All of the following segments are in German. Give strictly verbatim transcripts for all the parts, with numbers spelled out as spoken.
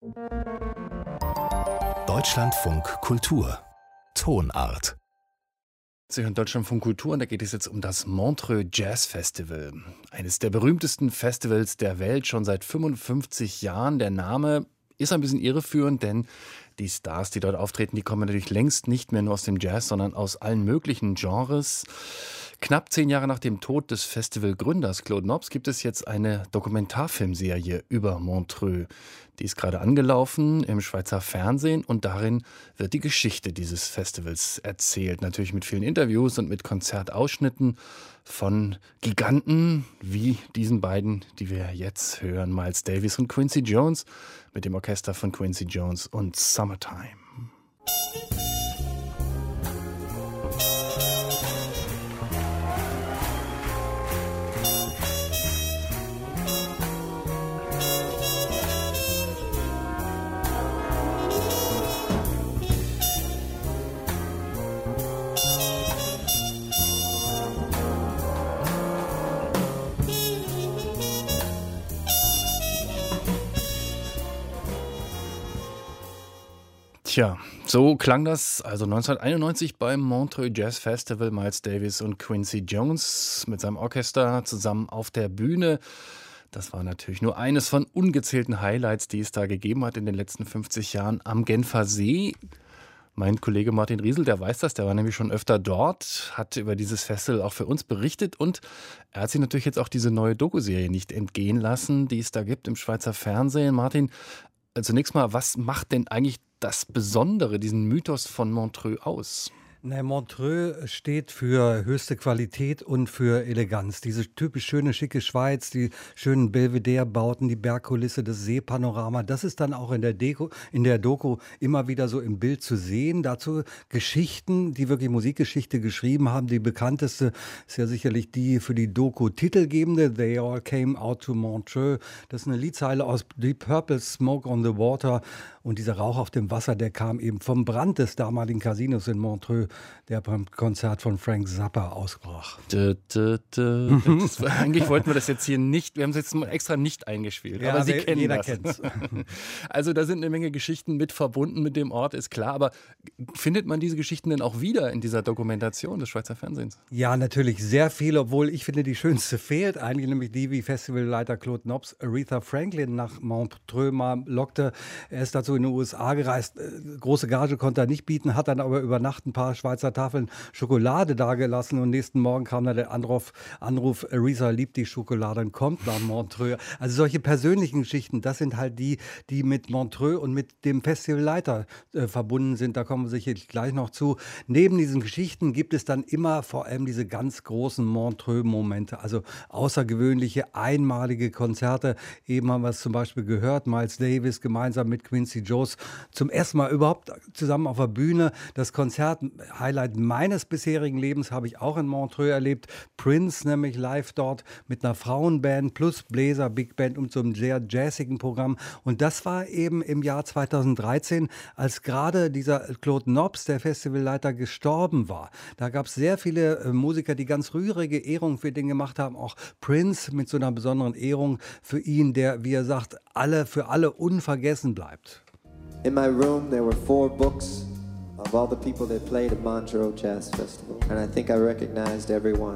Deutschlandfunk Kultur Tonart. Sie hören Deutschlandfunk Kultur und da geht es jetzt um das Montreux Jazz Festival. Eines der berühmtesten Festivals der Welt, schon seit fünfundfünfzig Jahren. Der Name ist ein bisschen irreführend, denn die Stars, die dort auftreten, die kommen natürlich längst nicht mehr nur aus dem Jazz, sondern aus allen möglichen Genres. Knapp zehn Jahre nach dem Tod des Festivalgründers Claude Nobs gibt es jetzt eine Dokumentarfilmserie über Montreux. Die ist gerade angelaufen im Schweizer Fernsehen und darin wird die Geschichte dieses Festivals erzählt. Natürlich mit vielen Interviews und mit Konzertausschnitten von Giganten wie diesen beiden, die wir jetzt hören. Miles Davis und Quincy Jones mit dem Orchester von Quincy Jones und Summertime. Tja, so klang das also neunzehnhunderteinundneunzig beim Montreux Jazz Festival. Miles Davis und Quincy Jones mit seinem Orchester zusammen auf der Bühne. Das war natürlich nur eines von ungezählten Highlights, die es da gegeben hat in den letzten fünfzig Jahren am Genfer See. Mein Kollege Martin Riesel, der weiß das, der war nämlich schon öfter dort, hat über dieses Festival auch für uns berichtet und er hat sich natürlich jetzt auch diese neue Doku-Serie nicht entgehen lassen, die es da gibt im Schweizer Fernsehen. Martin, zunächst mal, was macht denn eigentlich das Besondere, diesen Mythos von Montreux aus? Na, Montreux steht für höchste Qualität und für Eleganz. Diese typisch schöne, schicke Schweiz, die schönen Belvedere-Bauten, die Bergkulisse, das Seepanorama, das ist dann auch in der, Deko, in der Doku immer wieder so im Bild zu sehen. Dazu Geschichten, die wirklich Musikgeschichte geschrieben haben. Die bekannteste ist ja sicherlich die für die Doku titelgebende, They All Came Out to Montreux. Das ist eine Liedzeile aus Deep Purple, Smoke on the Water. Und dieser Rauch auf dem Wasser, der kam eben vom Brand des damaligen Casinos in Montreux, der beim Konzert von Frank Zappa ausbrach. Dö, dö, dö. Das, eigentlich wollten wir das jetzt hier nicht, wir haben es jetzt extra nicht eingespielt, Ja, aber Sie wer, kennen jeder das. Kennt's. Also da sind eine Menge Geschichten mit verbunden mit dem Ort, ist klar, aber findet man diese Geschichten denn auch wieder in dieser Dokumentation des Schweizer Fernsehens? Ja, natürlich sehr viel, obwohl ich finde, die schönste fehlt eigentlich, nämlich die, wie Festivalleiter Claude Nobs Aretha Franklin nach Montreux mal lockte. Er ist dazu in die U S A gereist, große Gage konnte er nicht bieten, hat dann aber über Nacht ein paar Schweizer Tafeln Schokolade dagelassen und nächsten Morgen kam dann der Anruf, Anruf Aretha liebt die Schokolade und kommt nach Montreux. Also solche persönlichen Geschichten, das sind halt die, die mit Montreux und mit dem Festivalleiter äh, verbunden sind. Da kommen wir sicherlich gleich noch zu. Neben diesen Geschichten gibt es dann immer vor allem diese ganz großen Montreux-Momente, also außergewöhnliche, einmalige Konzerte. Eben haben wir es zum Beispiel gehört, Miles Davis gemeinsam mit Quincy Jones zum ersten Mal überhaupt zusammen auf der Bühne. Das Konzert-Highlight meines bisherigen Lebens habe ich auch in Montreux erlebt. Prince nämlich live dort mit einer Frauenband plus Bläser, Big Band und so einem sehr jazzigen Programm. Und das war eben im Jahr zweitausenddreizehn, als gerade dieser Claude Nobs, der Festivalleiter, gestorben war. Da gab es sehr viele äh, Musiker, die ganz rührige Ehrungen für den gemacht haben. Auch Prince mit so einer besonderen Ehrung für ihn, der, wie er sagt, alle für alle unvergessen bleibt. In my room, there were four books of all the people that played at Montreux Jazz Festival, and I think I recognized every one.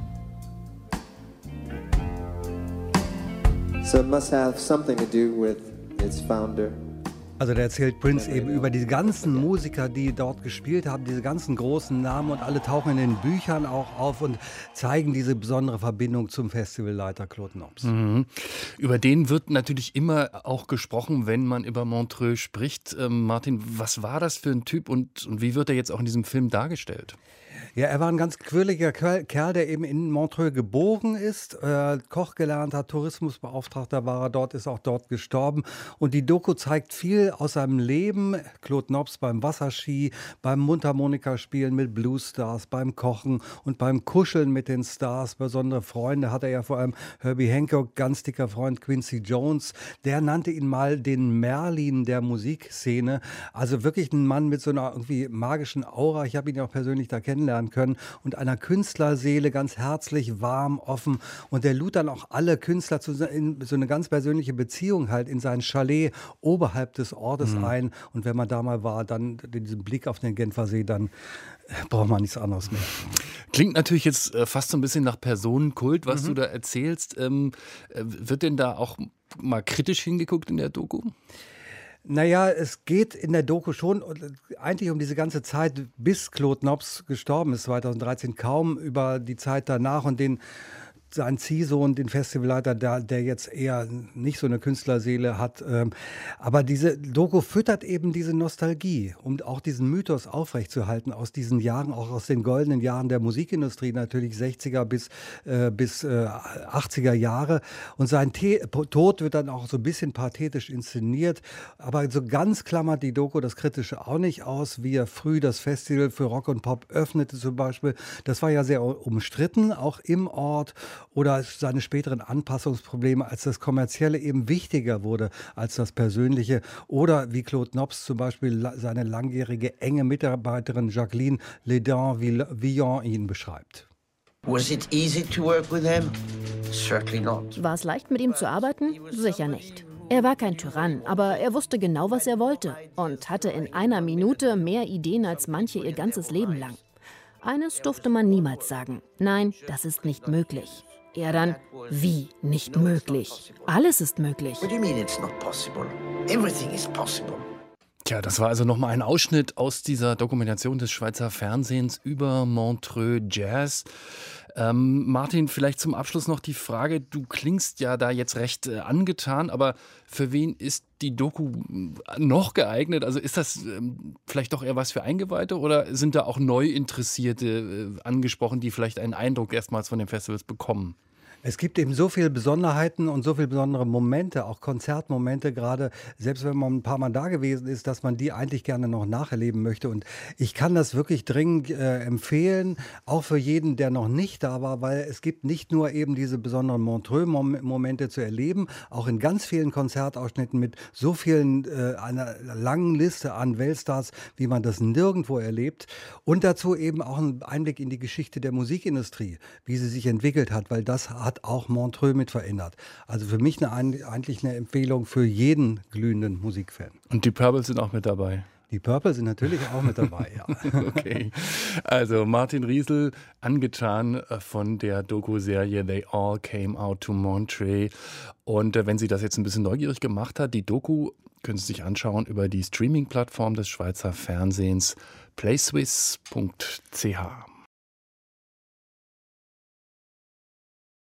So it must have something to do with its founder. Also da erzählt Prince eben über die ganzen Musiker, die dort gespielt haben, diese ganzen großen Namen und alle tauchen in den Büchern auch auf und zeigen diese besondere Verbindung zum Festivalleiter Claude Nobs. Mhm. Über den wird natürlich immer auch gesprochen, wenn man über Montreux spricht. Ähm, Martin, was war das für ein Typ und, und wie wird er jetzt auch in diesem Film dargestellt? Ja, er war ein ganz quirliger Kerl, der eben in Montreux geboren ist, äh, Koch gelernt hat, Tourismusbeauftragter war er dort, ist auch dort gestorben. Und die Doku zeigt viel aus seinem Leben. Claude Nobs beim Wasserski, beim Mundharmonikaspielen mit Bluesstars, beim Kochen und beim Kuscheln mit den Stars. Besondere Freunde hatte er ja vor allem Herbie Hancock, ganz dicker Freund Quincy Jones. Der nannte ihn mal den Merlin der Musikszene. Also wirklich ein Mann mit so einer irgendwie magischen Aura. Ich habe ihn ja auch persönlich da kennenlernen kennenlernen können und einer Künstlerseele ganz herzlich, warm, offen. Und der lud dann auch alle Künstler zu in so eine ganz persönliche Beziehung halt in sein Chalet oberhalb des Ortes mhm. ein. Und wenn man da mal war, dann diesen Blick auf den Genfersee, dann braucht man nichts anderes mehr. Klingt natürlich jetzt äh, fast so ein bisschen nach Personenkult, was mhm. du da erzählst. Ähm, äh, wird denn da auch mal kritisch hingeguckt in der Doku? Naja, es geht in der Doku schon eigentlich um diese ganze Zeit, bis Claude Nobs gestorben ist, zweitausenddreizehn, kaum über die Zeit danach und den sein Ziehsohn, den Festivalleiter, der, der jetzt eher nicht so eine Künstlerseele hat. Ähm, aber diese Doku füttert eben diese Nostalgie, um auch diesen Mythos aufrechtzuerhalten aus diesen Jahren, auch aus den goldenen Jahren der Musikindustrie, natürlich sechziger bis, äh, bis äh, achtziger Jahre. Und sein Te- Tod wird dann auch so ein bisschen pathetisch inszeniert. Aber so ganz klammert die Doku das Kritische auch nicht aus, wie er früh das Festival für Rock und Pop öffnete zum Beispiel. Das war ja sehr umstritten, auch im Ort. Oder seine späteren Anpassungsprobleme, als das Kommerzielle eben wichtiger wurde als das Persönliche. Oder wie Claude Nobs zum Beispiel seine langjährige enge Mitarbeiterin Jacqueline Ledin-Villon ihn beschreibt. Was it easy to work with him? Certainly not. War es leicht, mit ihm zu arbeiten? Sicher nicht. Er war kein Tyrann, aber er wusste genau, was er wollte und hatte in einer Minute mehr Ideen als manche ihr ganzes Leben lang. Eines durfte man niemals sagen. Nein, das ist nicht möglich. Er dann, wie nicht möglich? Alles ist möglich. What do you mean it's not possible? Everything is possible. Tja, das war also nochmal ein Ausschnitt aus dieser Dokumentation des Schweizer Fernsehens über Montreux Jazz. Ähm, Martin, vielleicht zum Abschluss noch die Frage, du klingst ja da jetzt recht äh, angetan, aber für wen ist die Doku noch geeignet? Also ist das ähm, vielleicht doch eher was für Eingeweihte oder sind da auch Neuinteressierte äh, angesprochen, die vielleicht einen Eindruck erstmals von den Festivals bekommen? Es gibt eben so viele Besonderheiten und so viele besondere Momente, auch Konzertmomente, gerade selbst wenn man ein paar Mal da gewesen ist, dass man die eigentlich gerne noch nacherleben möchte. Und ich kann das wirklich dringend äh, empfehlen, auch für jeden, der noch nicht da war, weil es gibt nicht nur eben diese besonderen Montreux-Momente zu erleben, auch in ganz vielen Konzertausschnitten mit so vielen, äh, einer langen Liste an Weltstars, wie man das nirgendwo erlebt. Und dazu eben auch ein Einblick in die Geschichte der Musikindustrie, wie sie sich entwickelt hat, weil das hat auch Montreux mit verändert. Also für mich eine, eigentlich eine Empfehlung für jeden glühenden Musikfan. Und die Purple sind auch mit dabei? Die Purple sind natürlich auch mit dabei, ja. Okay, also Martin Riesel, angetan von der Doku-Serie They All Came Out to Montreux. Und wenn Sie das jetzt ein bisschen neugierig gemacht hat, die Doku können Sie sich anschauen über die Streaming-Plattform des Schweizer Fernsehens playswiss punkt c h.